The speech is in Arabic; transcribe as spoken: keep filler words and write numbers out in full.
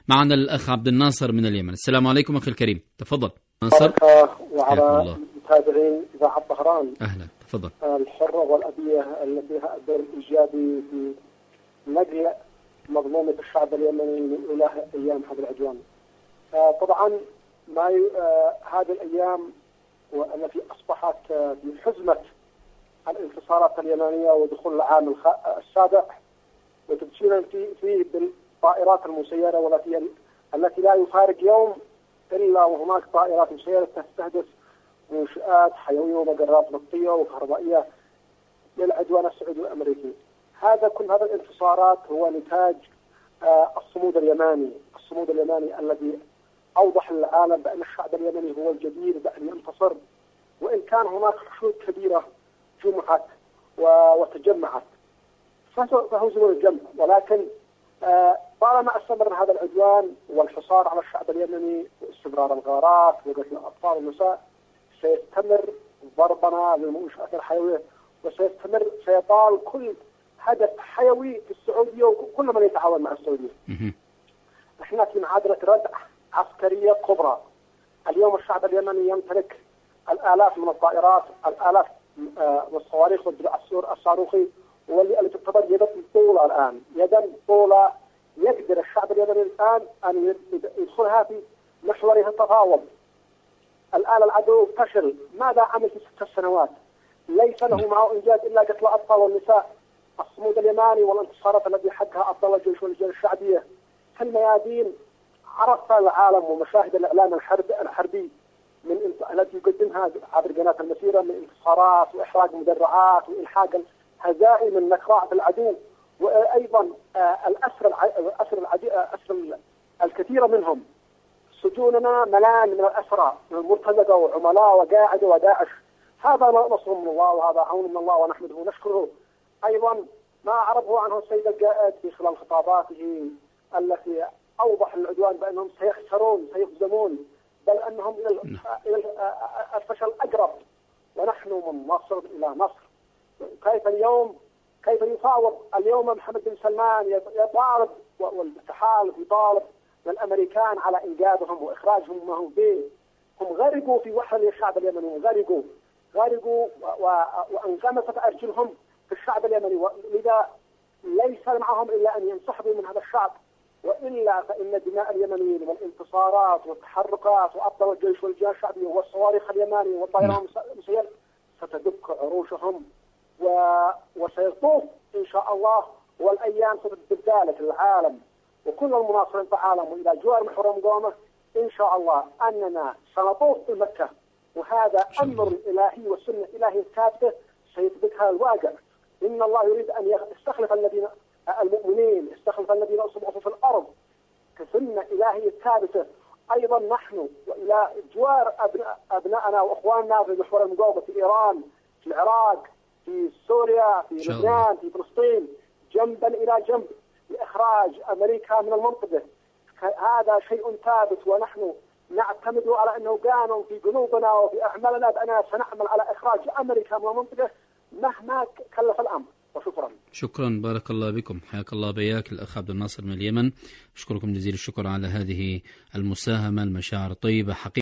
معنا الأخ عبد الناصر من اليمن. السلام عليكم أخي الكريم، تفضل. ناصر. وعلى المتابعين إذاعة طهران. أهلا، تفضل. الحرة والأبية التي لها الدور الإيجابي في نقل مظلومة الشعب اليمني من أولى أيام هذا العدوان. طبعا ما ي... هذه الأيام والتي أصبحت في حزمة الانتصارات اليمنية ودخول العام السابع، وتبشيرا فيه في بالطائرات المسيرة والتي التي لا يفارق يوم إلا وهناك طائرات مسيرة تستهدف منشآت حيوية ومجرات نفطية وكهربائية للعدوان السعودي والأمريكي. هذا كل هذا الانتصارات هو نتاج آه الصمود اليماني، الصمود اليماني الذي أوضح للعالم بأن الشعب اليمني هو الجدير بأن ينتصر، وإن كان هناك خشوع كبيرة جمعت وتجمعت فهزموا الجمع، ولكن آه طالما استمر هذا العدوان والحصار على الشعب اليمني واستمرار الغارات وقتل الأطفال والنساء، سيستمر ضربنا للمنشآت الحيوية، وسيستمر سيطال كل هدف حيوي في السعودية وكل من يتعاون مع السعودية. نحن في معادلة ردع عسكرية كبرى. اليوم الشعب اليمني يمتلك الآلاف من الطائرات، الآلاف آه والصواريخ والدرع الصاروخي، واللي تعتبر يدا طولة الآن، يدا طولة يقدر الشعب اليمني الآن أن يدخلها في محوره التفاوض. الآن العدو فشل، ماذا عمل في ست سنوات؟ ليس له معه إنجاز إلا قتل الأطفال والنساء. الصمود اليماني والانتصارات التي حقها أبطال الجيش واللجان الشعبية في الميادين عرف العالم ومشاهد الإعلام الحرب الحربي من التي يقدمها عبر قناة المسيرة من انتصارات وإحراق مدرعات وإلحاق هزائم النكراء في العدو، وأيضا الأسر الأسر الأسر الكثير منهم. سجوننا ملان من الأسرى من المرتزقة وعملاء وقاعدة وداعش. هذا نصر من الله وهذا عون من الله ونحمده ونشكره. أيضا ما عرفه عنه السيد القائد في خلال خطاباته التي أوضح العدوان بأنهم سيخسرون سيهزمون، بل أنهم إلى الفشل أقرب، ونحن من نصر إلى نصر. كيف اليوم كيف يفاوض اليوم محمد بن سلمان يطالب والتحالف يطالب من الأمريكان على إنقاذهم وإخراجهم ما هم به؟ هم غرقوا في وحل الشعب اليمني، غرقوا غرقوا وانغمست أرجلهم في الشعب اليمني، ولذا ليس معهم إلا أن ينسحبوا من هذا الشعب، وإلا فإن دماء اليمنيين والانتصارات والتحركات وأبطال الجيش والجيش الشعبي والصواريخ اليمانية والطيران المسير ستدك عروشهم وسيطوف إن شاء الله، والأيام ستبدأ ذلك العالم وكل المناصرين في العالم إلى جوار محور المقاومة إن شاء الله أننا سنطوف في مكة، وهذا أمر إلهي والسنة الإلهية الثابتة سيثبتها الواقع. إن الله يريد أن يستخلف الذين المؤمنين، يستخلف الذين أصبحوا في الأرض كسنة إلهية ثابتة. أيضا نحن وإلى جوار أبناء أبنائنا وأخواننا في محور المقاومة في إيران، في العراق، في سوريا، في لبنان، في فلسطين، جنبا إلى جنب لإخراج أمريكا من المنطقة. هذا شيء ثابت، ونحن نعتمد على أنه كان في قلوبنا وفي أعمالنا بأننا سنعمل على إخراج أمريكا من المنطقة مهما كلف الأمر. وشكرا. شكرا، بارك الله بكم، حياك الله بياك الأخ عبد الناصر من اليمن. أشكركم جزيل الشكر على هذه المساهمة، المشاعر طيبة حقيقة.